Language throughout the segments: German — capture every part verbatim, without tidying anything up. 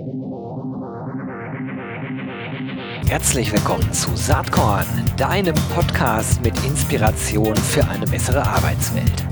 Herzlich willkommen zu Saatkorn, deinem Podcast mit Inspiration für eine bessere Arbeitswelt.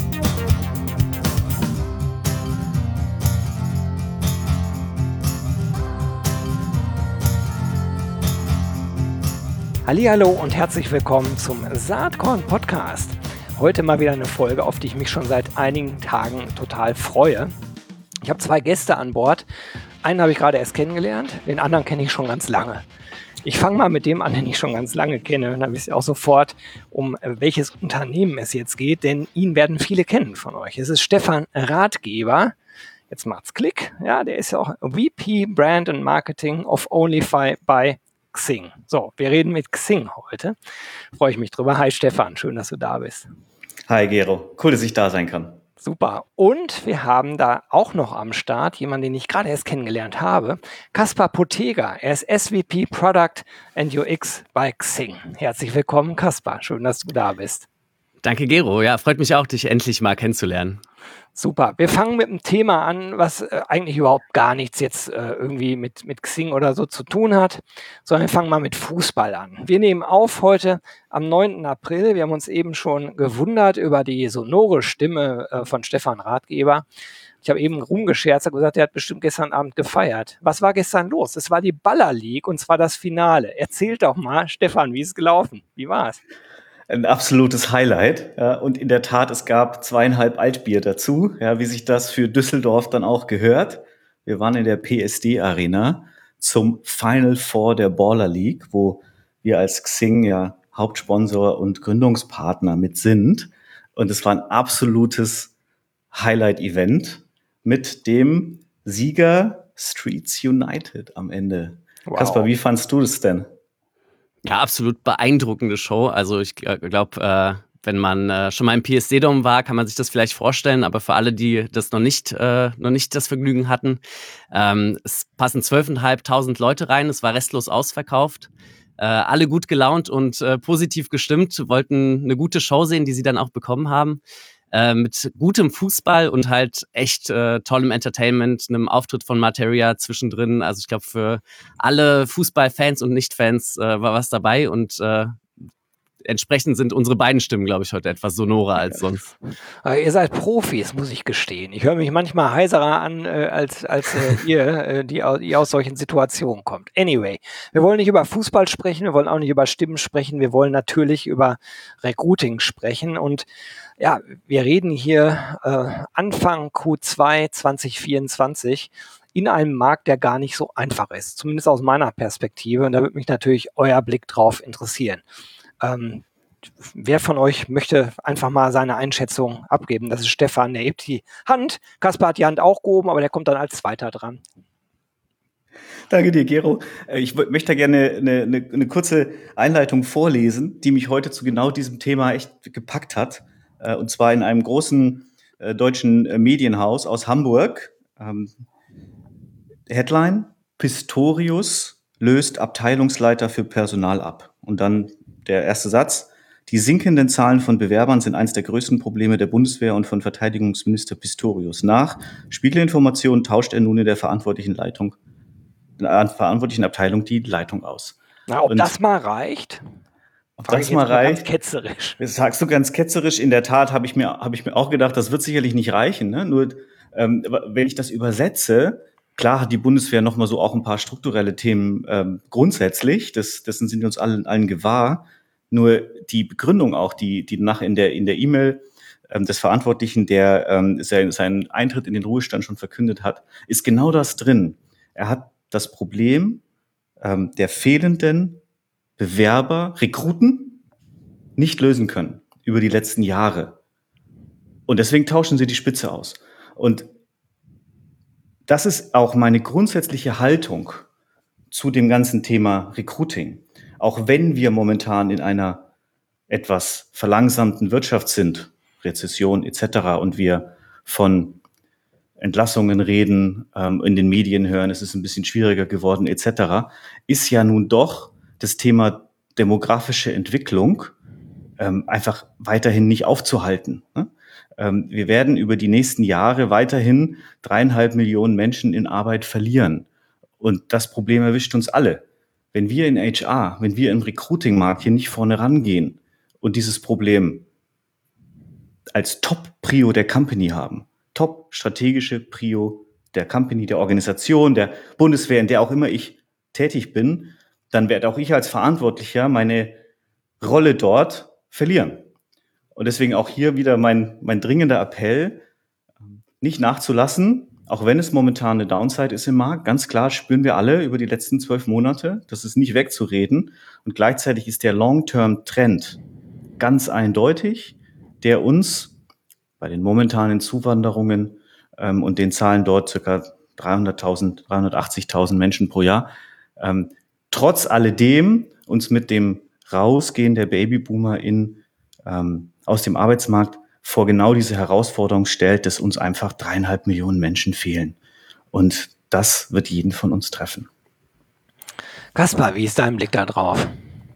Hallihallo und herzlich willkommen zum Saatkorn Podcast. Heute mal wieder eine Folge, auf die ich mich schon seit einigen Tagen total freue. Ich habe zwei Gäste an Bord. Einen habe ich gerade erst kennengelernt, den anderen kenne ich schon ganz lange. Ich fange mal mit dem an, den ich schon ganz lange kenne. Und dann wisst ihr auch sofort, um welches Unternehmen es jetzt geht, denn ihn werden viele kennen von euch. Es ist Stefan Rathgeber. Jetzt macht's Klick. Ja, der ist ja auch V P Brand and Marketing of Onlyfy bei Xing. So, wir reden mit Xing heute. Freue ich mich drüber. Hi Stefan, schön, dass du da bist. Hi Gero, cool, dass ich da sein kann. Super. Und wir haben da auch noch am Start jemanden, den ich gerade erst kennengelernt habe. Kaspar Potega. Er ist S V P Product and U X bei Xing. Herzlich willkommen, Kaspar. Schön, dass du da bist. Danke, Gero. Ja, freut mich auch, dich endlich mal kennenzulernen. Super. Wir fangen mit einem Thema an, was äh, eigentlich überhaupt gar nichts jetzt äh, irgendwie mit, mit Xing oder so zu tun hat, sondern wir fangen mal mit Fußball an. Wir nehmen auf heute am neunten April. Wir haben uns eben schon gewundert über die sonore Stimme äh, von Stefan Rathgeber. Ich habe eben rumgescherzt und gesagt, er hat bestimmt gestern Abend gefeiert. Was war gestern los? Es war die Baller League und zwar das Finale. Erzähl doch mal, Stefan, wie ist es gelaufen? Wie war es? Ein absolutes Highlight. Ja, und in der Tat, es gab zweieinhalb Altbier dazu, ja, wie sich das für Düsseldorf dann auch gehört. Wir waren in der P S D Arena zum Final Four der Baller League, wo wir als Xing ja Hauptsponsor und Gründungspartner mit sind. Und es war ein absolutes Highlight-Event mit dem Sieger Streets United am Ende. Wow. Kaspar, wie fandst du das denn? Ja, absolut beeindruckende Show. Also ich glaube, äh, wenn man äh, schon mal im P S D-Dom war, kann man sich das vielleicht vorstellen. Aber für alle, die das noch nicht, äh, noch nicht das Vergnügen hatten, ähm, es passen zwölftausendfünfhundert Leute rein. Es war restlos ausverkauft. Äh, alle gut gelaunt und äh, positiv gestimmt, wollten eine gute Show sehen, die sie dann auch bekommen haben. Äh, mit gutem Fußball und halt echt äh, tollem Entertainment, einem Auftritt von Materia zwischendrin. Also ich glaube, für alle Fußballfans und Nicht-Fans äh, war was dabei und äh, entsprechend sind unsere beiden Stimmen, glaube ich, heute etwas sonorer als sonst. Aber ihr seid Profis, muss ich gestehen. Ich höre mich manchmal heiserer an, äh, als, als äh, ihr, äh, die, die aus solchen Situationen kommt. Anyway, wir wollen nicht über Fußball sprechen, wir wollen auch nicht über Stimmen sprechen, wir wollen natürlich über Recruiting sprechen. Und ja, wir reden hier äh, Anfang Q zwei zwanzig vierundzwanzig in einem Markt, der gar nicht so einfach ist, zumindest aus meiner Perspektive. Und da würde mich natürlich euer Blick drauf interessieren. Ähm, wer von euch möchte einfach mal seine Einschätzung abgeben? Das ist Stefan, der hebt die Hand. Kaspar hat die Hand auch gehoben, aber der kommt dann als Zweiter dran. Danke dir, Gero. Ich möchte gerne eine, eine, eine kurze Einleitung vorlesen, die mich heute zu genau diesem Thema echt gepackt hat. Und zwar in einem großen äh, deutschen Medienhaus aus Hamburg. Ähm, Headline: Pistorius löst Abteilungsleiter für Personal ab. Und dann der erste Satz: Die sinkenden Zahlen von Bewerbern sind eines der größten Probleme der Bundeswehr und von Verteidigungsminister Pistorius. Nach Spiegelinformationen tauscht er nun in der verantwortlichen Leitung, in der verantwortlichen Abteilung die Leitung aus. Na, ob und das mal reicht? Ob das mal reicht? Ganz ketzerisch. Das sagst du ganz ketzerisch. In der Tat habe ich mir, habe ich mir auch gedacht, das wird sicherlich nicht reichen. Ne? Nur ähm, wenn ich das übersetze, klar hat die Bundeswehr noch mal so auch ein paar strukturelle Themen ähm, grundsätzlich. Das, dessen sind wir uns allen, allen gewahr. Nur die Begründung auch, die, die nach in der in der E-Mail ähm, des Verantwortlichen, der ähm, sein, seinen Eintritt in den Ruhestand schon verkündet hat, ist genau das drin. Er hat das Problem ähm, der fehlenden Bewerber, Rekruten nicht lösen können über die letzten Jahre. Und deswegen tauschen sie die Spitze aus. Und das ist auch meine grundsätzliche Haltung zu dem ganzen Thema Recruiting. Auch wenn wir momentan in einer etwas verlangsamten Wirtschaft sind, Rezession et cetera, und wir von Entlassungen reden, ähm, in den Medien hören, es ist ein bisschen schwieriger geworden et cetera, ist ja nun doch das Thema demografische Entwicklung ähm, einfach weiterhin nicht aufzuhalten. Ne? Ähm, wir werden über die nächsten Jahre weiterhin dreieinhalb Millionen Menschen in Arbeit verlieren. Und das Problem erwischt uns alle. Wenn wir in H R, wenn wir im Recruiting-Markt hier nicht vorne rangehen und dieses Problem als Top-Prio der Company haben, top-strategische Prio der Company, der Organisation, der Bundeswehr, in der auch immer ich tätig bin, dann werde auch ich als Verantwortlicher meine Rolle dort verlieren. Und deswegen auch hier wieder mein, mein dringender Appell, nicht nachzulassen, auch wenn es momentan eine Downside ist im Markt. Ganz klar spüren wir alle über die letzten zwölf Monate, das ist nicht wegzureden. Und gleichzeitig ist der Long-Term-Trend ganz eindeutig, der uns bei den momentanen Zuwanderungen ähm, und den Zahlen dort circa dreihunderttausend, dreihundertachtzigtausend Menschen pro Jahr, ähm, trotz alledem uns mit dem Rausgehen der Babyboomer in, ähm, aus dem Arbeitsmarkt vor genau diese Herausforderung stellt, dass uns einfach dreieinhalb Millionen Menschen fehlen. Und das wird jeden von uns treffen. Kaspar, wie ist dein Blick da drauf?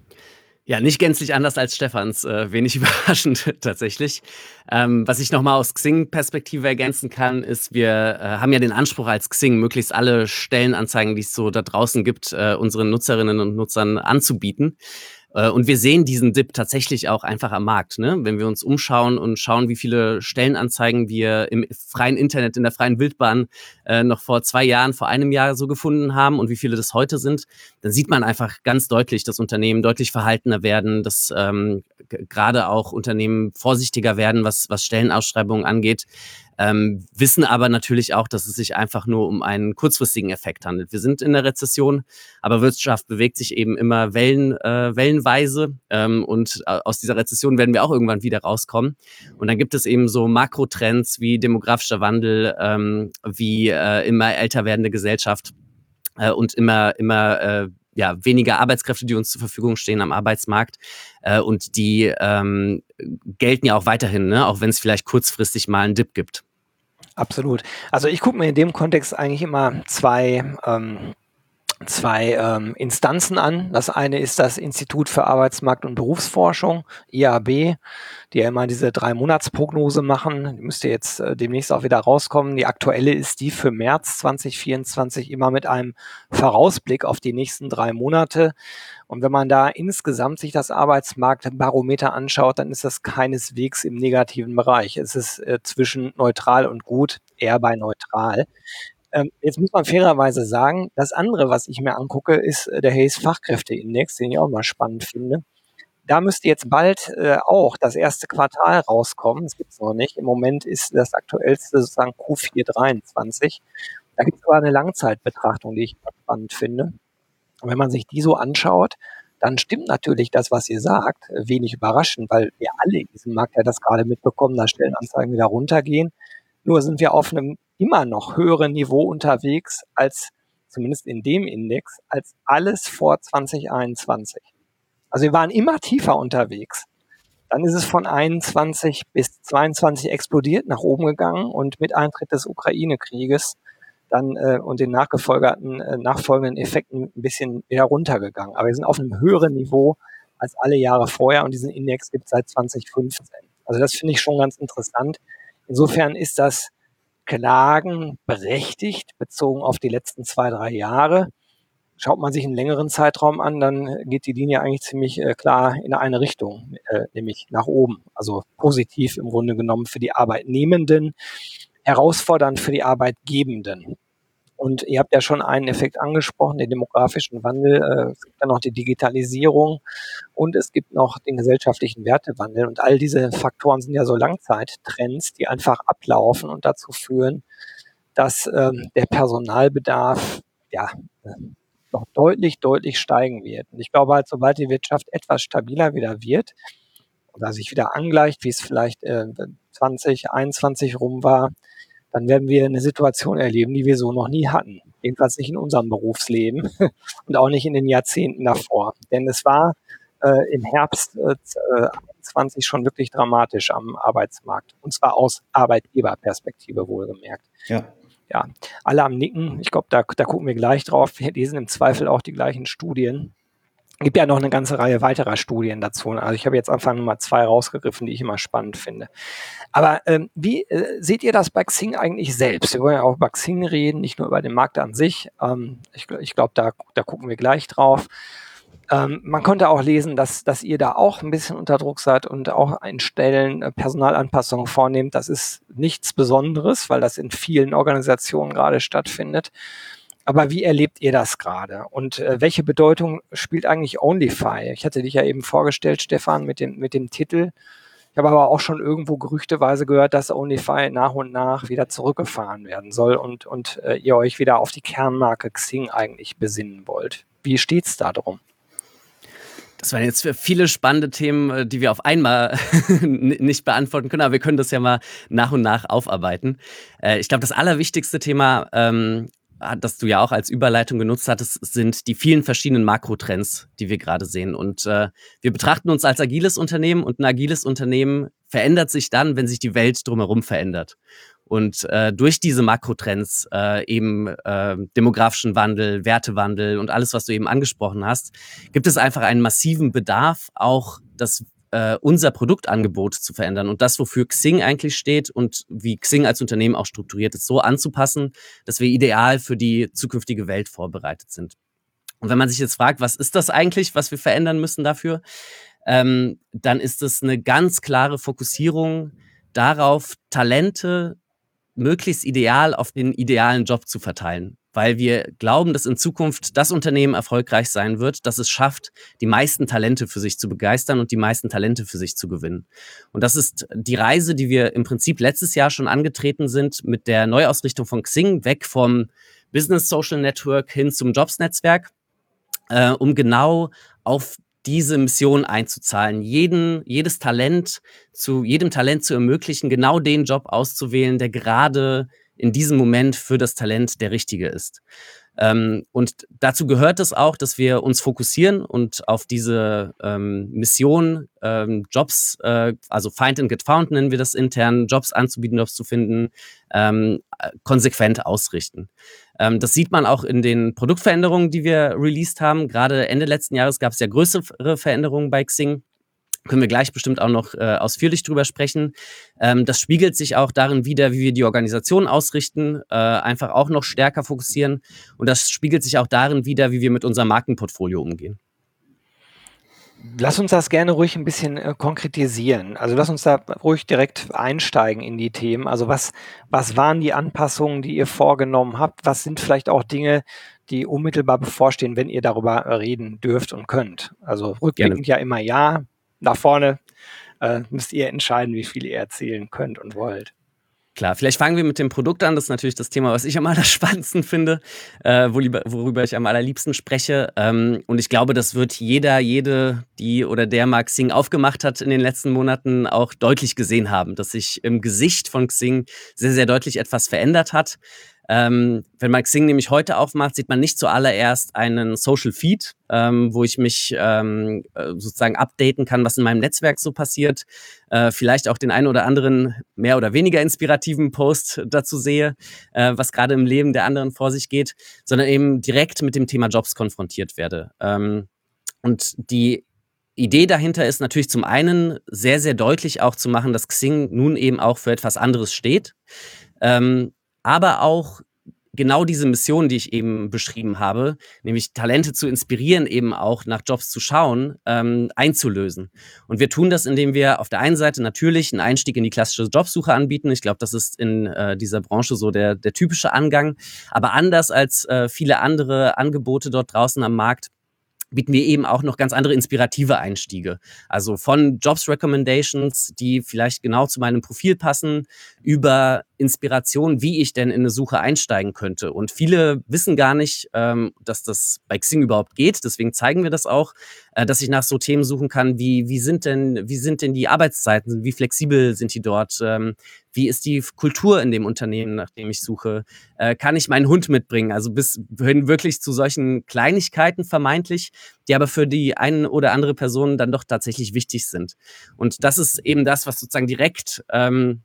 Ja, nicht gänzlich anders als Stefans, äh, wenig überraschend tatsächlich. Ähm, was ich nochmal aus Xing-Perspektive ergänzen kann, ist, wir äh, haben ja den Anspruch als Xing, möglichst alle Stellenanzeigen, die es so da draußen gibt, äh, unseren Nutzerinnen und Nutzern anzubieten. Und wir sehen diesen Dip tatsächlich auch einfach am Markt, ne? Wenn wir uns umschauen und schauen, wie viele Stellenanzeigen wir im freien Internet, in der freien Wildbahn äh, noch vor zwei Jahren, vor einem Jahr so gefunden haben und wie viele das heute sind, dann sieht man einfach ganz deutlich, dass Unternehmen deutlich verhaltener werden, dass ähm, g- gerade auch Unternehmen vorsichtiger werden, was, was Stellenausschreibungen angeht. Ähm, wissen aber natürlich auch, dass es sich einfach nur um einen kurzfristigen Effekt handelt. Wir sind in der Rezession, aber Wirtschaft bewegt sich eben immer wellen, äh, wellenweise ähm, und äh, aus dieser Rezession werden wir auch irgendwann wieder rauskommen. Und dann gibt es eben so Makrotrends wie demografischer Wandel, ähm, wie äh, immer älter werdende Gesellschaft äh, und immer immer äh, ja, weniger Arbeitskräfte, die uns zur Verfügung stehen am Arbeitsmarkt. Äh, und die ähm, gelten ja auch weiterhin, ne? Auch wenn es vielleicht kurzfristig mal einen Dip gibt. Absolut. Also ich gucke mir in dem Kontext eigentlich immer zwei, ähm, zwei ähm, Instanzen an. Das eine ist das Institut für Arbeitsmarkt- und Berufsforschung, I A B, die ja immer diese Drei-Monats-Prognose machen. Die müsste jetzt äh, demnächst auch wieder rauskommen. Die aktuelle ist die für März zwanzig vierundzwanzig, immer mit einem Vorausblick auf die nächsten drei Monate. Und wenn man da insgesamt sich das Arbeitsmarktbarometer anschaut, dann ist das keineswegs im negativen Bereich. Es ist äh, zwischen neutral und gut, eher bei neutral. Ähm, jetzt muss man fairerweise sagen, das andere, was ich mir angucke, ist äh, der Hayes Fachkräfteindex, den ich auch mal spannend finde. Da müsste jetzt bald äh, auch das erste Quartal rauskommen. Das gibt es noch nicht. Im Moment ist das aktuellste sozusagen Q vier dreiundzwanzig. Da gibt es aber eine Langzeitbetrachtung, die ich spannend finde. Und wenn man sich die so anschaut, dann stimmt natürlich das, was ihr sagt, wenig überraschend, weil wir alle in diesem Markt ja das gerade mitbekommen, dass Stellenanzeigen wieder runtergehen. Nur sind wir auf einem immer noch höheren Niveau unterwegs als, zumindest in dem Index, als alles vor zwanzig einundzwanzig. Also wir waren immer tiefer unterwegs. Dann ist es von einundzwanzig bis zweiundzwanzig explodiert, nach oben gegangen und mit Eintritt des Ukraine-Krieges dann äh, und den nachgefolgerten, äh, nachfolgenden Effekten ein bisschen wieder runtergegangen. Aber wir sind auf einem höheren Niveau als alle Jahre vorher und diesen Index gibt es seit zwanzig fünfzehn. Also das finde ich schon ganz interessant. Insofern ist das Klagen berechtigt, bezogen auf die letzten zwei, drei Jahre. Schaut man sich einen längeren Zeitraum an, dann geht die Linie eigentlich ziemlich äh, klar in eine Richtung, äh, nämlich nach oben. Also positiv im Grunde genommen für die Arbeitnehmenden, herausfordernd für die Arbeitgebenden. Und ihr habt ja schon einen Effekt angesprochen, den demografischen Wandel. Äh, es gibt dann noch die Digitalisierung und es gibt noch den gesellschaftlichen Wertewandel. Und all diese Faktoren sind ja so Langzeittrends, die einfach ablaufen und dazu führen, dass ähm, der Personalbedarf ja noch deutlich, deutlich steigen wird. Und ich glaube halt, sobald die Wirtschaft etwas stabiler wieder wird oder sich wieder angleicht, wie es vielleicht äh, zwanzig einundzwanzig rum war, dann werden wir eine Situation erleben, die wir so noch nie hatten. Jedenfalls nicht in unserem Berufsleben und auch nicht in den Jahrzehnten davor. Denn es war äh, im Herbst äh, einundzwanzig schon wirklich dramatisch am Arbeitsmarkt. Und zwar aus Arbeitgeberperspektive wohlgemerkt. Ja. Ja, alle am Nicken. Ich glaube, da, da gucken wir gleich drauf. Wir lesen im Zweifel auch die gleichen Studien. Gibt ja noch eine ganze Reihe weiterer Studien dazu. Also ich habe jetzt einfach nur mal zwei rausgegriffen, die ich immer spannend finde. Aber ähm, wie äh, seht ihr das bei Xing eigentlich selbst? Wir wollen ja auch über Xing reden, nicht nur über den Markt an sich. Ähm, ich ich glaube, da, da gucken wir gleich drauf. Ähm, man konnte auch lesen, dass, dass ihr da auch ein bisschen unter Druck seid und auch an Stellen äh, Personalanpassungen vornehmt. Das ist nichts Besonderes, weil das in vielen Organisationen gerade stattfindet. Aber wie erlebt ihr das gerade? Und äh, welche Bedeutung spielt eigentlich Onlyfy? Ich hatte dich ja eben vorgestellt, Stefan, mit dem, mit dem Titel. Ich habe aber auch schon irgendwo gerüchteweise gehört, dass Onlyfy nach und nach wieder zurückgefahren werden soll und, und äh, ihr euch wieder auf die Kernmarke Xing eigentlich besinnen wollt. Wie steht's da drum? Das waren jetzt viele spannende Themen, die wir auf einmal nicht beantworten können, aber wir können das ja mal nach und nach aufarbeiten. Ich glaube, das allerwichtigste Thema, ähm, das du ja auch als Überleitung genutzt hattest, sind die vielen verschiedenen Makrotrends, die wir gerade sehen. Und äh, wir betrachten uns als agiles Unternehmen und ein agiles Unternehmen verändert sich dann, wenn sich die Welt drumherum verändert. Und äh, durch diese Makrotrends, äh, eben äh, demografischen Wandel, Wertewandel und alles, was du eben angesprochen hast, gibt es einfach einen massiven Bedarf, auch das äh, unser Produktangebot zu verändern und das, wofür Xing eigentlich steht und wie Xing als Unternehmen auch strukturiert ist, so anzupassen, dass wir ideal für die zukünftige Welt vorbereitet sind. Und wenn man sich jetzt fragt, was ist das eigentlich, was wir verändern müssen dafür, ähm, dann ist es eine ganz klare Fokussierung darauf, Talente möglichst ideal auf den idealen Job zu verteilen, weil wir glauben, dass in Zukunft das Unternehmen erfolgreich sein wird, das es schafft, die meisten Talente für sich zu begeistern und die meisten Talente für sich zu gewinnen. Und das ist die Reise, die wir im Prinzip letztes Jahr schon angetreten sind mit der Neuausrichtung von Xing, weg vom Business Social Network hin zum Jobs-Netzwerk, äh, um genau auf diese Mission einzuzahlen, jeden, jedes Talent zu, jedem Talent zu ermöglichen, genau den Job auszuwählen, der gerade in diesem Moment für das Talent der richtige ist. Ähm, und dazu gehört es auch, dass wir uns fokussieren und auf diese ähm, Mission, ähm, Jobs, äh, also Find and Get Found nennen wir das intern, Jobs anzubieten, Jobs zu finden, ähm, konsequent ausrichten. Ähm, das sieht man auch in den Produktveränderungen, die wir released haben. Gerade Ende letzten Jahres gab es ja größere Veränderungen bei Xing. Können wir gleich bestimmt auch noch äh, ausführlich drüber sprechen. Ähm, das spiegelt sich auch darin wider, wie wir die Organisation ausrichten, äh, einfach auch noch stärker fokussieren. Und das spiegelt sich auch darin wider, wie wir mit unserem Markenportfolio umgehen. Lass uns das gerne ruhig ein bisschen äh, konkretisieren. Also lass uns da ruhig direkt einsteigen in die Themen. Also was, was waren die Anpassungen, die ihr vorgenommen habt? Was sind vielleicht auch Dinge, die unmittelbar bevorstehen, wenn ihr darüber reden dürft und könnt? Also rückblickend ja immer ja. Nach vorne äh, müsst ihr entscheiden, wie viel ihr erzählen könnt und wollt. Klar, vielleicht fangen wir mit dem Produkt an. Das ist natürlich das Thema, was ich am allerspannendsten finde, äh, worüber ich am allerliebsten spreche. Ähm, und ich glaube, das wird jeder, jede, die oder der mal Xing aufgemacht hat in den letzten Monaten, auch deutlich gesehen haben, dass sich im Gesicht von Xing sehr, sehr deutlich etwas verändert hat. Ähm, wenn man Xing nämlich heute aufmacht, sieht man nicht zuallererst einen Social Feed, ähm, wo ich mich ähm, sozusagen updaten kann, was in meinem Netzwerk so passiert. Äh, vielleicht auch den einen oder anderen mehr oder weniger inspirativen Post dazu sehe, äh, was gerade im Leben der anderen vor sich geht, sondern eben direkt mit dem Thema Jobs konfrontiert werde. Ähm, und die Idee dahinter ist natürlich zum einen sehr, sehr deutlich auch zu machen, dass Xing nun eben auch für etwas anderes steht. Ähm, aber auch genau diese Mission, die ich eben beschrieben habe, nämlich Talente zu inspirieren, eben auch nach Jobs zu schauen, ähm, einzulösen. Und wir tun das, indem wir auf der einen Seite natürlich einen Einstieg in die klassische Jobsuche anbieten. Ich glaube, das ist in äh, dieser Branche so der, der typische Angang. Aber anders als äh, viele andere Angebote dort draußen am Markt, bieten wir eben auch noch ganz andere inspirative Einstiege. Also von Jobs Recommendations, die vielleicht genau zu meinem Profil passen, über Inspiration, wie ich denn in eine Suche einsteigen könnte. Und viele wissen gar nicht, ähm, dass das bei Xing überhaupt geht. Deswegen zeigen wir das auch, äh, dass ich nach so Themen suchen kann, wie, wie sind denn, wie sind denn die Arbeitszeiten, wie flexibel sind die dort, ähm, wie ist die Kultur in dem Unternehmen, nach dem ich suche, äh, kann ich meinen Hund mitbringen? Also bis hin wirklich zu solchen Kleinigkeiten vermeintlich, die aber für die eine oder andere Person dann doch tatsächlich wichtig sind. Und das ist eben das, was sozusagen direkt ähm,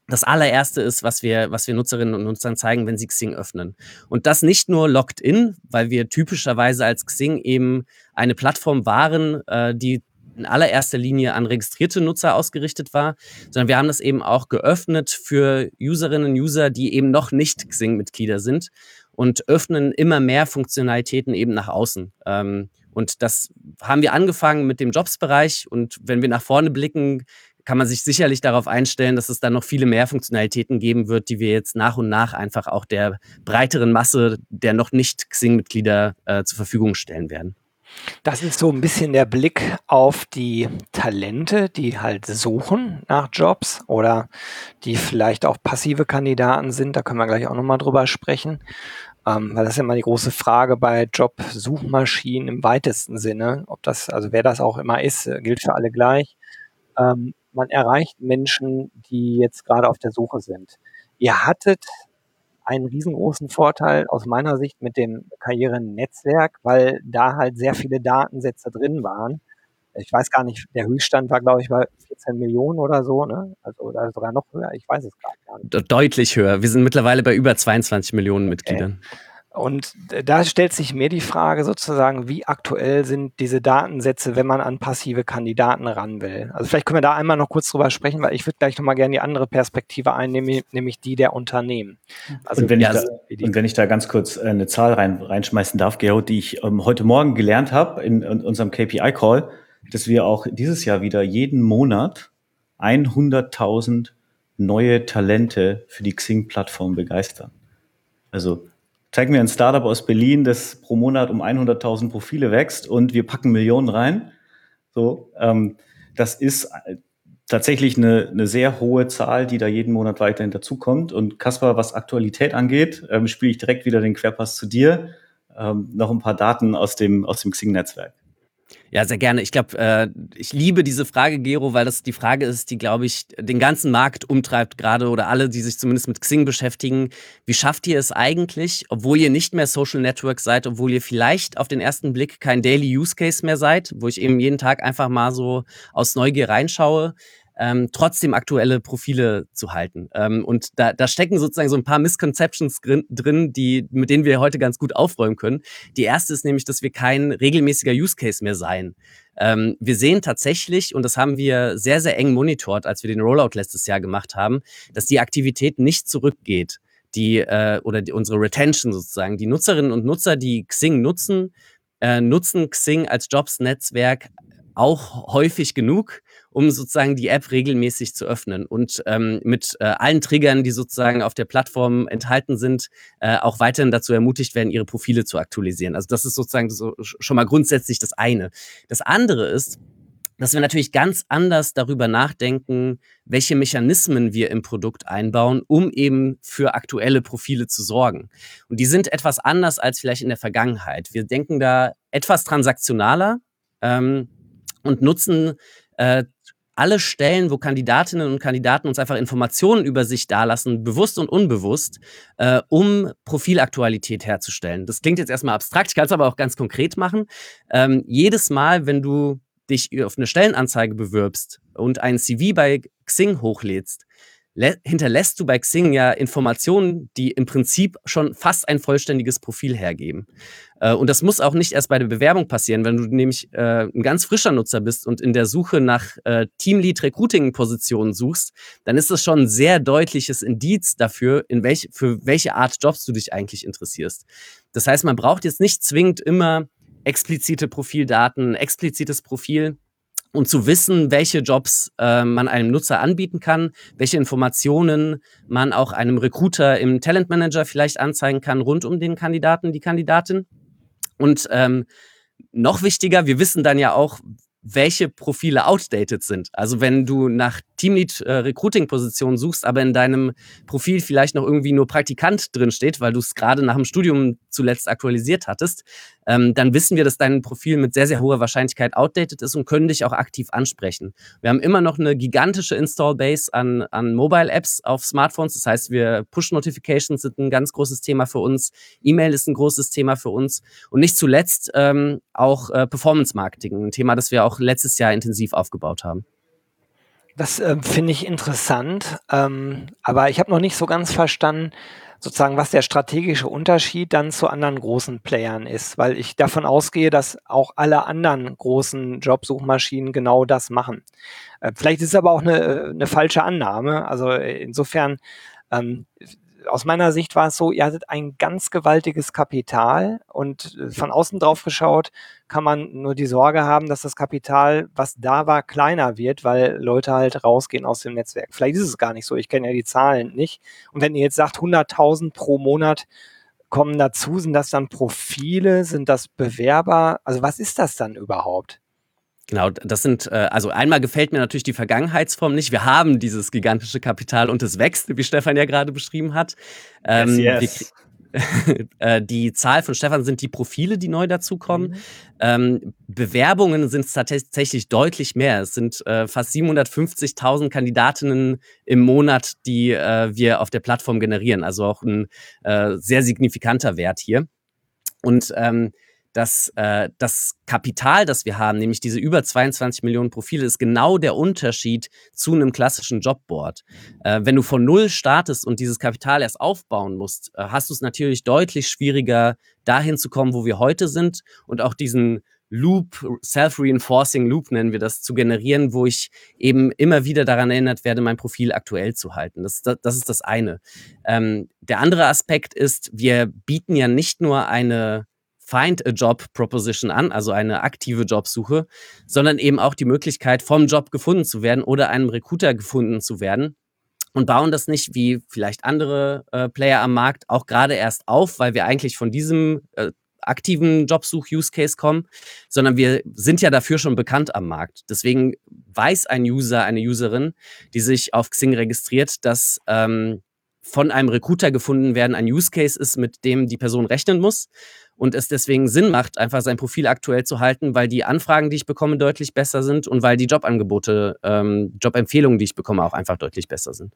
das allererste ist, was wir, was wir Nutzerinnen und Nutzern zeigen, wenn sie Xing öffnen. Und das nicht nur logged in, weil wir typischerweise als Xing eben eine Plattform waren, äh, die in allererster Linie an registrierte Nutzer ausgerichtet war, sondern wir haben das eben auch geöffnet für Userinnen und User, die eben noch nicht Xing-Mitglieder sind und öffnen immer mehr Funktionalitäten eben nach außen. Ähm, und das haben wir angefangen mit dem Jobs-Bereich, und wenn wir nach vorne blicken, kann man sich sicherlich darauf einstellen, dass es dann noch viele mehr Funktionalitäten geben wird, die wir jetzt nach und nach einfach auch der breiteren Masse der noch nicht Xing-Mitglieder äh, zur Verfügung stellen werden. Das ist so ein bisschen der Blick auf die Talente, die halt suchen nach Jobs oder die vielleicht auch passive Kandidaten sind. Da können wir gleich auch nochmal drüber sprechen. Ähm, weil das ist ja immer die große Frage bei Jobsuchmaschinen im weitesten Sinne. Ob das, also wer das auch immer ist, äh, gilt für alle gleich. Ähm, man erreicht Menschen, die jetzt gerade auf der Suche sind. Ihr hattet einen riesengroßen Vorteil aus meiner Sicht mit dem Karrierenetzwerk, weil da halt sehr viele Datensätze drin waren. Ich weiß gar nicht, der Höchststand war, glaube ich, bei vierzehn Millionen oder so, ne? Also oder sogar noch höher, ich weiß es gerade gar nicht. De- Deutlich höher. Wir sind mittlerweile bei über zweiundzwanzig Millionen Okay. Mitgliedern. Und da stellt sich mir die Frage sozusagen, wie aktuell sind diese Datensätze, wenn man an passive Kandidaten ran will? Also vielleicht können wir da einmal noch kurz drüber sprechen, weil ich würde gleich nochmal gerne die andere Perspektive einnehmen, nämlich die der Unternehmen. Also und, wenn ja, ich da, wie die- und wenn ich da ganz kurz äh, eine Zahl rein, reinschmeißen darf, Gero, die ich ähm, heute Morgen gelernt habe in, in unserem K P I-Call, dass wir auch dieses Jahr wieder jeden Monat hunderttausend neue Talente für die Xing-Plattform begeistern. Also zeig mir ein Startup aus Berlin, das pro Monat um hunderttausend Profile wächst und wir packen Millionen rein. So, ähm, das ist äh, tatsächlich eine, eine sehr hohe Zahl, die da jeden Monat weiterhin dazukommt. Und Kaspar, was Aktualität angeht, ähm, spiele ich direkt wieder den Querpass zu dir. Ähm, noch ein paar Daten aus dem, aus dem Xing-Netzwerk. Ja, sehr gerne. Ich glaube, äh, ich liebe diese Frage, Gero, weil das die Frage ist, die, glaube ich, den ganzen Markt umtreibt gerade, oder alle, die sich zumindest mit Xing beschäftigen. Wie schafft ihr es eigentlich, obwohl ihr nicht mehr Social Network seid, obwohl ihr vielleicht auf den ersten Blick kein Daily Use Case mehr seid, wo ich eben jeden Tag einfach mal so aus Neugier reinschaue, ähm, trotzdem aktuelle Profile zu halten. Ähm, und da, da stecken sozusagen so ein paar Misconceptions drin, die, mit denen wir heute ganz gut aufräumen können. Die erste ist nämlich, dass wir kein regelmäßiger Use Case mehr seien. Ähm, wir sehen tatsächlich, und das haben wir sehr, sehr eng monitort, als wir den Rollout letztes Jahr gemacht haben, dass die Aktivität nicht zurückgeht. Die, äh, oder die, unsere Retention sozusagen. Die Nutzerinnen und Nutzer, die Xing nutzen, äh, nutzen Xing als Jobs-Netzwerk auch häufig genug, um sozusagen die App regelmäßig zu öffnen und ähm, mit äh, allen Triggern, die sozusagen auf der Plattform enthalten sind, äh, auch weiterhin dazu ermutigt werden, ihre Profile zu aktualisieren. Also das ist sozusagen so schon mal grundsätzlich das eine. Das andere ist, dass wir natürlich ganz anders darüber nachdenken, welche Mechanismen wir im Produkt einbauen, um eben für aktuelle Profile zu sorgen. Und die sind etwas anders als vielleicht in der Vergangenheit. Wir denken da etwas transaktionaler, ähm, und nutzen äh, alle Stellen, wo Kandidatinnen und Kandidaten uns einfach Informationen über sich dalassen, bewusst und unbewusst, äh, um Profilaktualität herzustellen. Das klingt jetzt erstmal abstrakt, ich kann es aber auch ganz konkret machen. Ähm, jedes Mal, wenn du dich auf eine Stellenanzeige bewirbst und ein C V bei Xing hochlädst, hinterlässt du bei Xing ja Informationen, die im Prinzip schon fast ein vollständiges Profil hergeben. Äh, und das muss auch nicht erst bei der Bewerbung passieren. Wenn du nämlich äh, ein ganz frischer Nutzer bist und in der Suche nach äh, Teamlead-Recruiting-Positionen suchst, dann ist das schon ein sehr deutliches Indiz dafür, in welch, für welche Art Jobs du dich eigentlich interessierst. Das heißt, man braucht jetzt nicht zwingend immer explizite Profildaten, explizites Profil, und zu wissen, welche Jobs äh, man einem Nutzer anbieten kann, welche Informationen man auch einem Recruiter im Talentmanager vielleicht anzeigen kann rund um den Kandidaten, die Kandidatin. Und ähm, noch wichtiger, wir wissen dann ja auch, welche Profile outdated sind. Also wenn du nach Teamlead-Recruiting-Positionen suchst, aber in deinem Profil vielleicht noch irgendwie nur Praktikant drin steht, weil du es gerade nach dem Studium zuletzt aktualisiert hattest, ähm, dann wissen wir, dass dein Profil mit sehr, sehr hoher Wahrscheinlichkeit outdated ist und können dich auch aktiv ansprechen. Wir haben immer noch eine gigantische Install-Base an, an Mobile-Apps auf Smartphones. Das heißt, wir Push-Notifications sind ein ganz großes Thema für uns. E-Mail ist ein großes Thema für uns. Und nicht zuletzt ähm, auch äh, Performance-Marketing, ein Thema, das wir auch letztes Jahr intensiv aufgebaut haben. Das äh, finde ich interessant, ähm, aber ich habe noch nicht so ganz verstanden, sozusagen, was der strategische Unterschied dann zu anderen großen Playern ist, weil ich davon ausgehe, dass auch alle anderen großen Jobsuchmaschinen genau das machen. Äh, vielleicht ist es aber auch eine, eine falsche Annahme. Also äh, insofern, ähm, aus meiner Sicht war es so, ihr hattet ein ganz gewaltiges Kapital und äh, von außen drauf geschaut, kann man nur die Sorge haben, dass das Kapital, was da war, kleiner wird, weil Leute halt rausgehen aus dem Netzwerk. Vielleicht ist es gar nicht so, ich kenne ja die Zahlen nicht. Und wenn ihr jetzt sagt, hunderttausend pro Monat kommen dazu, sind das dann Profile, sind das Bewerber? Also was ist das dann überhaupt? Genau, das sind, äh, also einmal gefällt mir natürlich die Vergangenheitsform nicht. Wir haben dieses gigantische Kapital und es wächst, wie Stefan ja gerade beschrieben hat. Ähm, yes, yes. Wir, äh, die Zahl von Stefan sind die Profile, die neu dazukommen. Mhm. Ähm, Bewerbungen sind tatsächlich deutlich mehr. Es sind äh, fast siebenhundertfünfzigtausend Kandidatinnen im Monat, die äh, wir auf der Plattform generieren. Also auch ein äh, sehr signifikanter Wert hier. Und ähm, Das, äh, das Kapital, das wir haben, nämlich diese über zweiundzwanzig Millionen Profile, ist genau der Unterschied zu einem klassischen Jobboard. Äh, wenn du von Null startest und dieses Kapital erst aufbauen musst, äh, hast du es natürlich deutlich schwieriger, dahin zu kommen, wo wir heute sind und auch diesen Loop, Self-Reinforcing Loop nennen wir das, zu generieren, wo ich eben immer wieder daran erinnert werde, mein Profil aktuell zu halten. Das, das, das ist das eine. Ähm, der andere Aspekt ist, wir bieten ja nicht nur eine Find a Job Proposition an, also eine aktive Jobsuche, sondern eben auch die Möglichkeit, vom Job gefunden zu werden oder einem Recruiter gefunden zu werden und bauen das nicht wie vielleicht andere äh, Player am Markt auch gerade erst auf, weil wir eigentlich von diesem äh, aktiven Jobsuch-Use-Case kommen, sondern wir sind ja dafür schon bekannt am Markt. Deswegen weiß ein User, eine Userin, die sich auf Xing registriert, dass ähm, von einem Recruiter gefunden werden ein Use-Case ist, mit dem die Person rechnen muss. Und es deswegen Sinn macht, einfach sein Profil aktuell zu halten, weil die Anfragen, die ich bekomme, deutlich besser sind und weil die Jobangebote, ähm, Jobempfehlungen, die ich bekomme, auch einfach deutlich besser sind.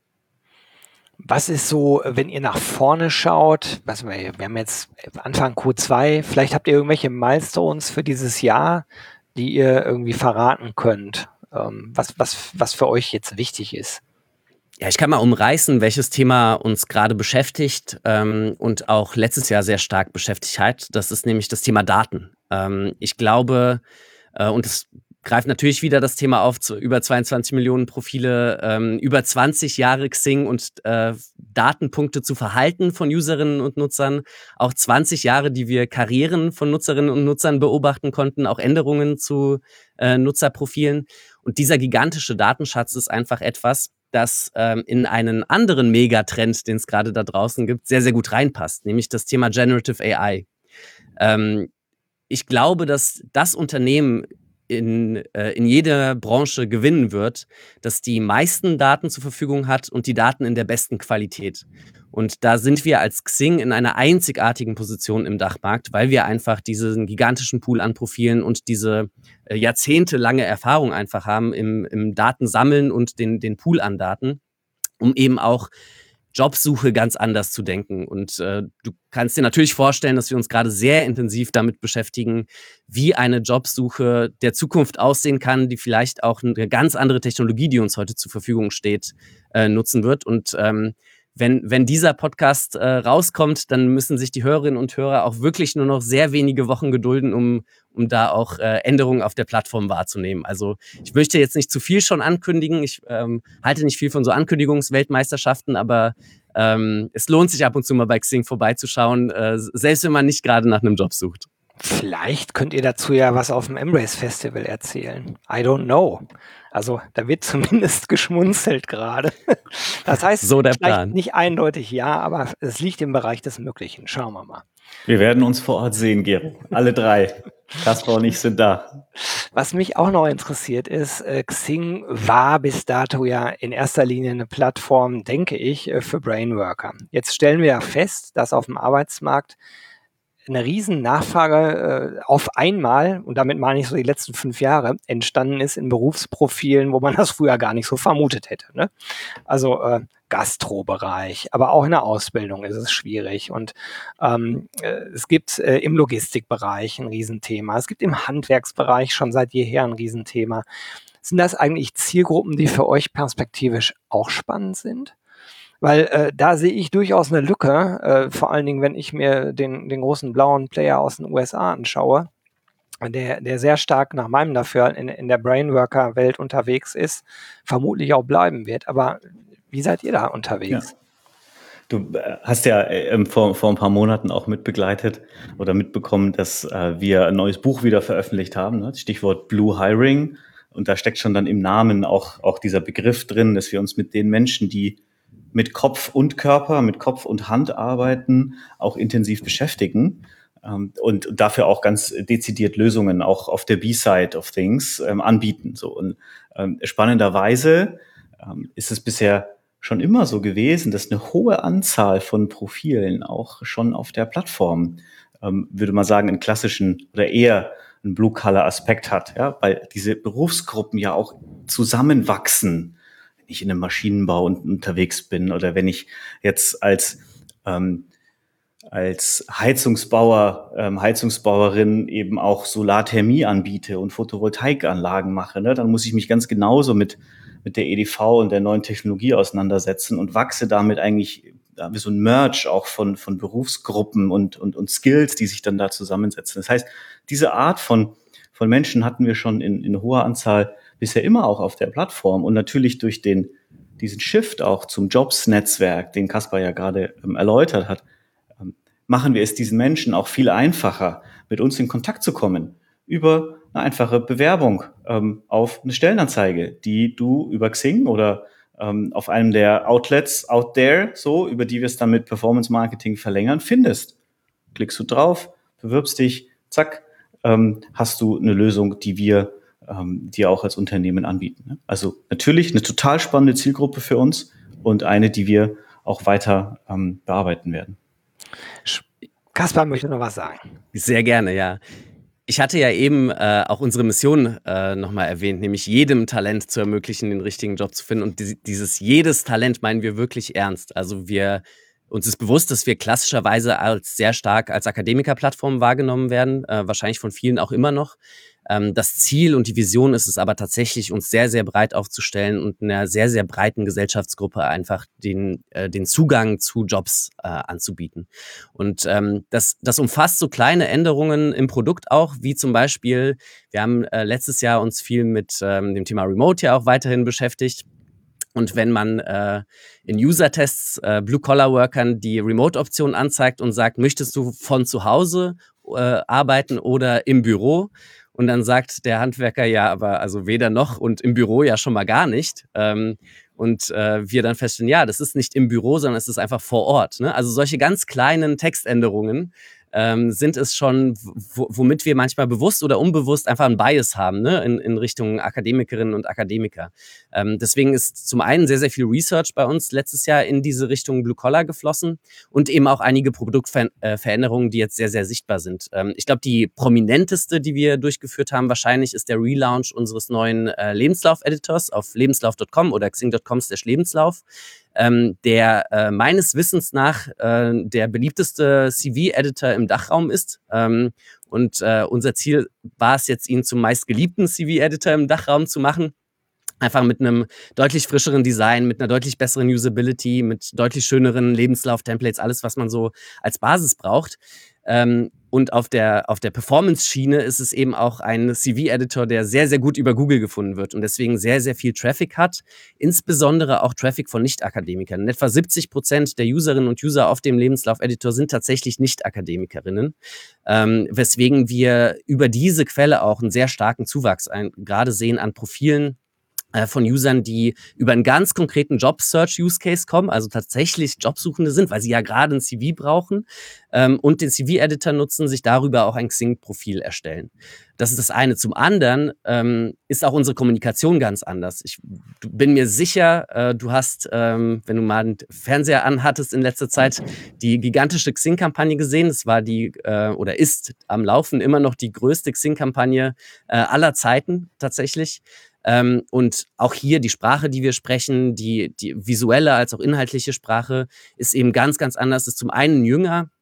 Was ist so, wenn ihr nach vorne schaut, was wir, wir haben jetzt Anfang Q zwei, vielleicht habt ihr irgendwelche Milestones für dieses Jahr, die ihr irgendwie verraten könnt, ähm, was, was, was für euch jetzt wichtig ist? Ja, ich kann mal umreißen, welches Thema uns gerade beschäftigt ähm, und auch letztes Jahr sehr stark beschäftigt hat. Das ist nämlich das Thema Daten. Ähm, ich glaube, äh, und es greift natürlich wieder das Thema auf, zu über zweiundzwanzig Millionen Profile, ähm, über zwanzig Jahre Xing und äh, Datenpunkte zu Verhalten von Userinnen und Nutzern, auch zwanzig Jahre, die wir Karrieren von Nutzerinnen und Nutzern beobachten konnten, auch Änderungen zu äh, Nutzerprofilen. Und dieser gigantische Datenschatz ist einfach etwas, das ähm, in einen anderen Megatrend, den es gerade da draußen gibt, sehr, sehr gut reinpasst, nämlich das Thema Generative A I. Ähm, ich glaube, dass das Unternehmen in, äh, in jeder Branche gewinnen wird, das die meisten Daten zur Verfügung hat und die Daten in der besten Qualität. Und da sind wir als Xing in einer einzigartigen Position im Dachmarkt, weil wir einfach diesen gigantischen Pool an Profilen und diese äh, jahrzehntelange Erfahrung einfach haben im, im Datensammeln und den, den Pool an Daten, um eben auch Jobsuche ganz anders zu denken. Und äh, du kannst dir natürlich vorstellen, dass wir uns gerade sehr intensiv damit beschäftigen, wie eine Jobsuche der Zukunft aussehen kann, die vielleicht auch eine ganz andere Technologie, die uns heute zur Verfügung steht, äh, nutzen wird. Und ähm, Wenn, wenn dieser Podcast äh, rauskommt, dann müssen sich die Hörerinnen und Hörer auch wirklich nur noch sehr wenige Wochen gedulden, um, um da auch äh, Änderungen auf der Plattform wahrzunehmen. Also ich möchte jetzt nicht zu viel schon ankündigen. Ich ähm, halte nicht viel von so Ankündigungsweltmeisterschaften, aber ähm, es lohnt sich ab und zu mal bei Xing vorbeizuschauen, äh, selbst wenn man nicht gerade nach einem Job sucht. Vielleicht könnt ihr dazu ja was auf dem Embrace Festival erzählen. I don't know. Also da wird zumindest geschmunzelt gerade. Das heißt, so der vielleicht Plan. Nicht eindeutig ja, aber es liegt im Bereich des Möglichen. Schauen wir mal. Wir werden uns vor Ort sehen, Gero. Alle drei. Kaspar und ich sind da. Was mich auch noch interessiert ist, äh, Xing war bis dato ja in erster Linie eine Plattform, denke ich, äh, für Brainworker. Jetzt stellen wir ja fest, dass auf dem Arbeitsmarkt eine riesen Nachfrage äh, auf einmal, und damit meine ich so die letzten fünf Jahre, entstanden ist in Berufsprofilen, wo man das früher gar nicht so vermutet hätte. Ne? Also äh, Gastrobereich, aber auch in der Ausbildung ist es schwierig. Und ähm, äh, es gibt äh, im Logistikbereich ein Riesenthema. Es gibt im Handwerksbereich schon seit jeher ein Riesenthema. Sind das eigentlich Zielgruppen, die für euch perspektivisch auch spannend sind? Weil äh, da sehe ich durchaus eine Lücke, äh, vor allen Dingen, wenn ich mir den, den großen blauen Player aus den U S A anschaue, der, der sehr stark nach meinem Dafür in, in der Brainworker-Welt unterwegs ist, vermutlich auch bleiben wird. Aber wie seid ihr da unterwegs? Ja. Du hast ja ähm, vor, vor ein paar Monaten auch mitbegleitet oder mitbekommen, dass äh, wir ein neues Buch wieder veröffentlicht haben, ne? Stichwort Blue Hiring. Und da steckt schon dann im Namen auch, auch dieser Begriff drin, dass wir uns mit den Menschen, die mit Kopf und Körper, mit Kopf und Hand arbeiten, auch intensiv beschäftigen. Ähm, und dafür auch ganz dezidiert Lösungen auch auf der B-Side of Things ähm, anbieten. So. Und ähm, spannenderweise ähm, ist es bisher schon immer so gewesen, dass eine hohe Anzahl von Profilen auch schon auf der Plattform, ähm, würde man sagen, einen klassischen oder eher einen Blue-Color-Aspekt hat, ja, weil diese Berufsgruppen ja auch zusammenwachsen. Wenn ich in einem Maschinenbau unterwegs bin oder wenn ich jetzt als ähm, als Heizungsbauer, ähm, Heizungsbauerin eben auch Solarthermie anbiete und Photovoltaikanlagen mache, ne, dann muss ich mich ganz genauso mit mit der E D V und der neuen Technologie auseinandersetzen und wachse damit eigentlich ja, wie so ein Merge auch von von Berufsgruppen und und und Skills, die sich dann da zusammensetzen. Das heißt, diese Art von von Menschen hatten wir schon in in hoher Anzahl bisher immer auch auf der Plattform und natürlich durch den diesen Shift auch zum Jobs-Netzwerk, den Kaspar ja gerade ähm, erläutert hat, machen wir es diesen Menschen auch viel einfacher, mit uns in Kontakt zu kommen über eine einfache Bewerbung ähm, auf eine Stellenanzeige, die du über Xing oder ähm, auf einem der Outlets out there, so über die wir es dann mit Performance Marketing verlängern, findest. Klickst du drauf, bewirbst dich, zack, ähm, hast du eine Lösung, die wir ähm, dir auch als Unternehmen anbieten. Ne? Also natürlich eine total spannende Zielgruppe für uns und eine, die wir auch weiter ähm, bearbeiten werden. Kaspar möchte noch was sagen. Sehr gerne, ja. Ich hatte ja eben äh, auch unsere Mission äh, nochmal erwähnt, nämlich jedem Talent zu ermöglichen, den richtigen Job zu finden. Und die, dieses jedes Talent meinen wir wirklich ernst. Also wir uns ist bewusst, dass wir klassischerweise als sehr stark als Akademikerplattform wahrgenommen werden, äh, wahrscheinlich von vielen auch immer noch. Ähm, das Ziel und die Vision ist es aber tatsächlich, uns sehr, sehr breit aufzustellen und einer sehr, sehr breiten Gesellschaftsgruppe einfach den, äh, den Zugang zu Jobs äh, anzubieten. Und ähm, das, das umfasst so kleine Änderungen im Produkt auch, wie zum Beispiel, wir haben äh, letztes Jahr uns viel mit ähm, dem Thema Remote ja auch weiterhin beschäftigt. Und wenn man äh, in User-Tests äh, Blue-Collar-Workern die Remote-Option anzeigt und sagt, möchtest du von zu Hause äh, arbeiten oder im Büro? Und dann sagt der Handwerker, ja, aber also weder noch und im Büro ja schon mal gar nicht. Ähm, und äh, wir dann feststellen, ja, das ist nicht im Büro, sondern es ist einfach vor Ort. Ne? Also solche ganz kleinen Textänderungen ähm, sind es schon, w- womit wir manchmal bewusst oder unbewusst einfach einen Bias haben, ne? in, in Richtung Akademikerinnen und Akademiker. Ähm, deswegen ist zum einen sehr, sehr viel Research bei uns letztes Jahr in diese Richtung Blue Collar geflossen und eben auch einige Produktveränderungen, die jetzt sehr, sehr sichtbar sind. Ähm, ich glaube, die prominenteste, die wir durchgeführt haben, wahrscheinlich ist der Relaunch unseres neuen äh, Lebenslauf-Editors auf lebenslauf Punkt com oder xing Punkt com slash lebenslauf. Ähm, der äh, meines Wissens nach äh, der beliebteste C V-Editor im Dachraum ist. Ähm, und äh, unser Ziel war es jetzt, ihn zum meistgeliebten C V-Editor im Dachraum zu machen. Einfach mit einem deutlich frischeren Design, mit einer deutlich besseren Usability, mit deutlich schöneren Lebenslauf-Templates, alles, was man so als Basis braucht. Ähm, und auf der, auf der Performance-Schiene ist es eben auch ein C V-Editor, der sehr, sehr gut über Google gefunden wird und deswegen sehr, sehr viel Traffic hat. Insbesondere auch Traffic von Nicht-Akademikern. Etwa siebzig Prozent der Userinnen und User auf dem Lebenslauf-Editor sind tatsächlich Nicht-Akademikerinnen. Ähm, weswegen wir über diese Quelle auch einen sehr starken Zuwachs ein, gerade sehen an Profilen von Usern, die über einen ganz konkreten Job-Search-Use-Case kommen, also tatsächlich Jobsuchende sind, weil sie ja gerade ein C V brauchen ähm, und den C V-Editor nutzen, sich darüber auch ein Xing-Profil erstellen. Das ist das eine. Zum anderen ähm, ist auch unsere Kommunikation ganz anders. Ich bin mir sicher, äh, du hast, ähm, wenn du mal einen Fernseher anhattest in letzter Zeit, die gigantische Xing-Kampagne gesehen. Das war die, äh, oder ist am Laufen immer noch die größte Xing-Kampagne äh, aller Zeiten tatsächlich. Ähm, und auch hier die Sprache, die wir sprechen, die, die visuelle als auch inhaltliche Sprache ist eben ganz, ganz anders. Ist zum einen jünger,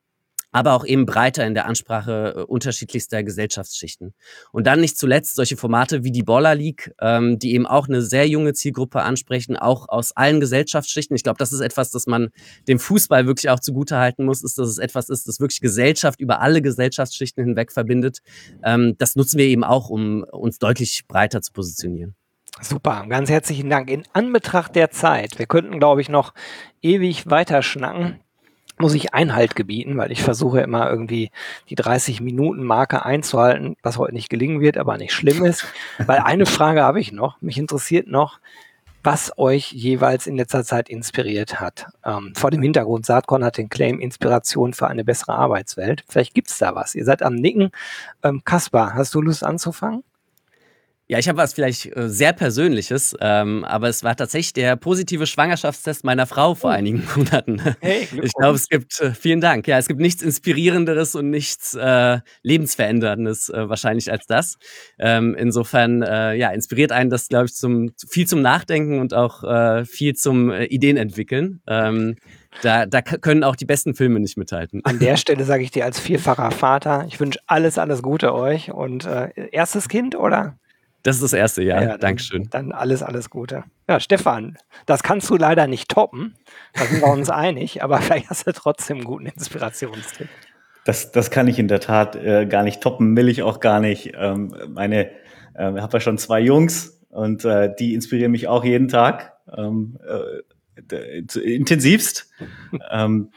aber auch eben breiter in der Ansprache äh, unterschiedlichster Gesellschaftsschichten. Und dann nicht zuletzt solche Formate wie die Baller League, ähm, die eben auch eine sehr junge Zielgruppe ansprechen, auch aus allen Gesellschaftsschichten. Ich glaube, das ist etwas, das man dem Fußball wirklich auch zugutehalten muss, ist, dass es etwas ist, das wirklich Gesellschaft über alle Gesellschaftsschichten hinweg verbindet. Ähm, das nutzen wir eben auch, um uns deutlich breiter zu positionieren. Super, ganz herzlichen Dank. In Anbetracht der Zeit, wir könnten, glaube ich, noch ewig weiterschnacken, muss ich Einhalt gebieten, weil ich versuche immer irgendwie die dreißig-Minuten-Marke einzuhalten, was heute nicht gelingen wird, aber nicht schlimm ist. Weil eine Frage habe ich noch. Mich interessiert noch, was euch jeweils in letzter Zeit inspiriert hat. Ähm, vor dem Hintergrund, Saatkorn hat den Claim Inspiration für eine bessere Arbeitswelt. Vielleicht gibt es da was. Ihr seid am Nicken. Ähm, Kaspar, hast du Lust anzufangen? Ja, ich habe was vielleicht äh, sehr Persönliches, ähm, aber es war tatsächlich der positive Schwangerschaftstest meiner Frau vor Oh. einigen Monaten. Hey, Ich Glückwunsch. glaube, es gibt, äh, vielen Dank. Ja, es gibt nichts Inspirierenderes und nichts äh, Lebensveränderndes äh, wahrscheinlich als das. Ähm, insofern, äh, ja, inspiriert einen das, glaube ich, zum viel zum Nachdenken und auch äh, viel zum äh, Ideen entwickeln. Ähm, da, da k- können auch die besten Filme nicht mithalten. An der Stelle sage ich dir als vierfacher Vater, ich wünsche alles, alles Gute euch. Und äh, erstes Kind, oder? Das ist das Erste, ja. dann, Dankeschön. Dann alles, alles Gute. Ja, Stefan, das kannst du leider nicht toppen. Da sind wir uns einig, aber vielleicht hast du trotzdem einen guten Inspirationstipp. Das, das kann ich in der Tat äh, gar nicht toppen, will ich auch gar nicht. Ähm, meine, äh, ich habe ja schon zwei Jungs und äh, die inspirieren mich auch jeden Tag ähm, äh, d- intensivst. ähm,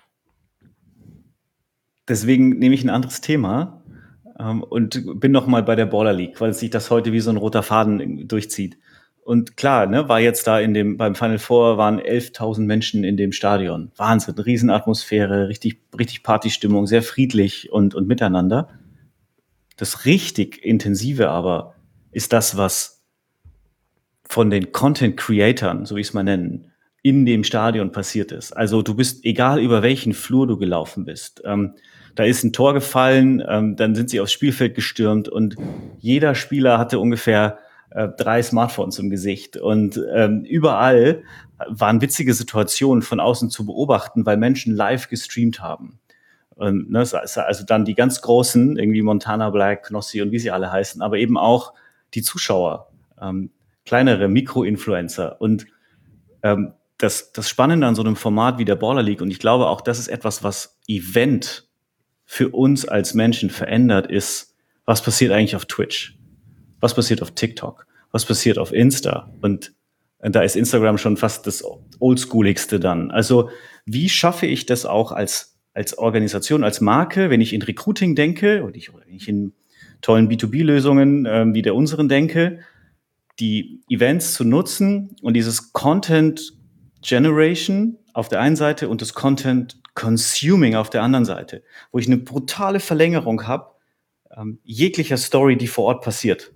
deswegen nehme ich ein anderes Thema ähm, und bin noch mal bei der Baller League, weil sich das heute wie so ein roter Faden durchzieht. Und klar, ne, war jetzt da in dem, beim Final Four waren elftausend Menschen in dem Stadion. Wahnsinn, Riesenatmosphäre, richtig, richtig Partystimmung, sehr friedlich und, und miteinander. Das richtig Intensive aber ist das, was von den Content-Creatern, so wie ich es mal nennen, in dem Stadion passiert ist. Also du bist, egal über welchen Flur du gelaufen bist, ähm, da ist ein Tor gefallen, ähm, dann sind sie aufs Spielfeld gestürmt und jeder Spieler hatte ungefähr äh, drei Smartphones im Gesicht und ähm, überall waren witzige Situationen von außen zu beobachten, weil Menschen live gestreamt haben. Und, ne, also dann die ganz Großen, irgendwie Montana Black, Knossi und wie sie alle heißen, aber eben auch die Zuschauer, ähm, kleinere Mikro-Influencer. Und ähm, das, das Spannende an so einem Format wie der Baller League, und ich glaube auch, das ist etwas, was Event für uns als Menschen verändert, ist, was passiert eigentlich auf Twitch? Was passiert auf TikTok? Was passiert auf Insta? Und da ist Instagram schon fast das Oldschooligste dann. Also wie schaffe ich das auch als, als Organisation, als Marke, wenn ich in Recruiting denke und ich, wenn ich in tollen B zwei B-Lösungen ähm, wie der unseren denke, die Events zu nutzen und dieses Content Generation auf der einen Seite und das Content Consuming auf der anderen Seite, wo ich eine brutale Verlängerung habe, ähm, jeglicher Story, die vor Ort passiert.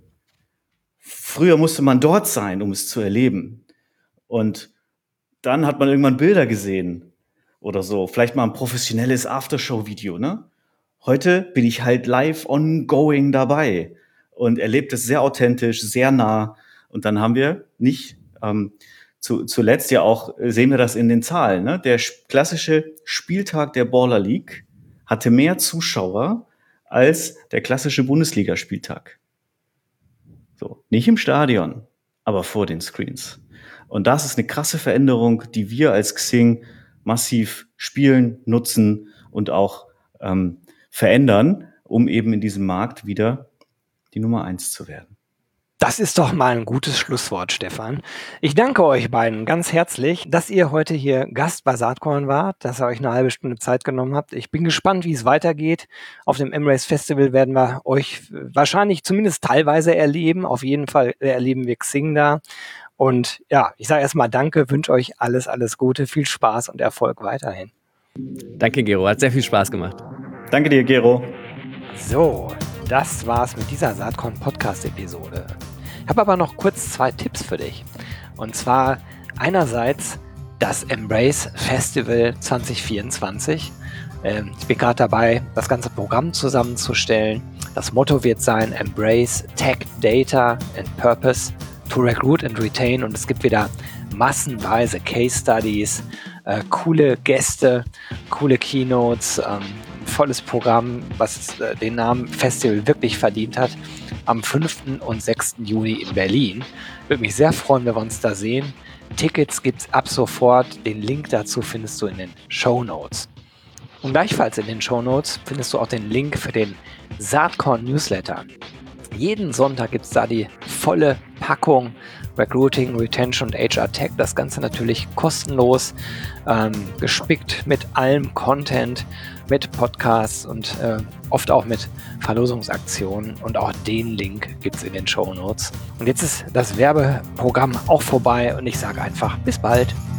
Früher musste man dort sein, um es zu erleben. Und dann hat man irgendwann Bilder gesehen oder so. Vielleicht mal ein professionelles Aftershow-Video, ne? Heute bin ich halt live ongoing dabei und erlebe das sehr authentisch, sehr nah. Und dann haben wir nicht, ähm, zu, zuletzt ja auch, sehen wir das in den Zahlen, ne? Der klassische Spieltag der Baller League hatte mehr Zuschauer als der klassische Bundesligaspieltag. So, nicht im Stadion, aber vor den Screens. Und das ist eine krasse Veränderung, die wir als Xing massiv spielen, nutzen und auch ähm, verändern, um eben in diesem Markt wieder die Nummer eins zu werden. Das ist doch mal ein gutes Schlusswort, Stefan. Ich danke euch beiden ganz herzlich, dass ihr heute hier Gast bei Saatkorn wart, dass ihr euch eine halbe Stunde Zeit genommen habt. Ich bin gespannt, wie es weitergeht. Auf dem M-Race Festival werden wir euch wahrscheinlich zumindest teilweise erleben. Auf jeden Fall erleben wir Xing da. Und ja, ich sage erstmal danke, wünsche euch alles, alles Gute, viel Spaß und Erfolg weiterhin. Danke, Gero. Hat sehr viel Spaß gemacht. Danke dir, Gero. So, das war's mit dieser Saatkorn-Podcast-Episode. Ich habe aber noch kurz zwei Tipps für dich. Und zwar einerseits das Embrace Festival zwanzig vierundzwanzig. Ähm, ich bin gerade dabei, das ganze Programm zusammenzustellen. Das Motto wird sein Embrace Tech, Data and Purpose to Recruit and Retain. Und es gibt wieder massenweise Case Studies, äh, coole Gäste, coole Keynotes, ähm, volles Programm, was äh, den Namen Festival wirklich verdient hat, am fünften und sechsten Juni in Berlin. Würde mich sehr freuen, wenn wir uns da sehen. Tickets gibt's ab sofort. Den Link dazu findest du in den Shownotes. Und gleichfalls in den Shownotes findest du auch den Link für den Saatkorn Newsletter. Jeden Sonntag gibt es da die volle Packung Recruiting, Retention und H R Tech. Das Ganze natürlich kostenlos, ähm, gespickt mit allem Content, mit Podcasts und äh, oft auch mit Verlosungsaktionen. Und auch den Link gibt es in den Shownotes. Und jetzt ist das Werbeprogramm auch vorbei und ich sage einfach bis bald.